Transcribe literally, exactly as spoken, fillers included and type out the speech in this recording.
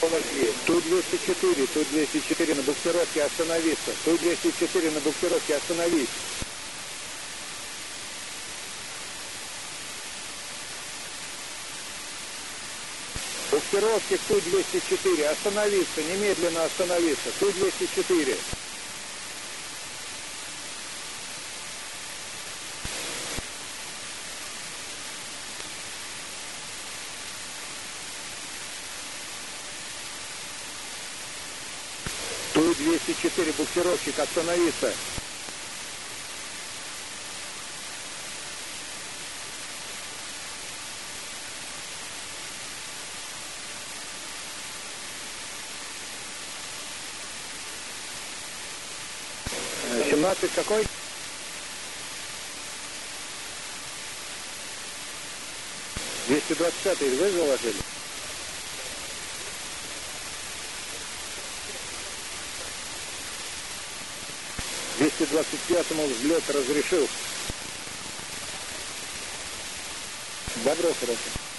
Ту двести четыре, Ту двести четыре на буксировке остановиться. Ту двести четыре на буксировке остановись. Буксировки Ту двести четыре, остановиться, немедленно остановиться. Ту двести четыре. Ту двести четыре, буксировщик, остановиться. семнадцать какой? двести двадцать пятый вы заложили? двести двадцать пятому взлет разрешил. Добро, хорошо.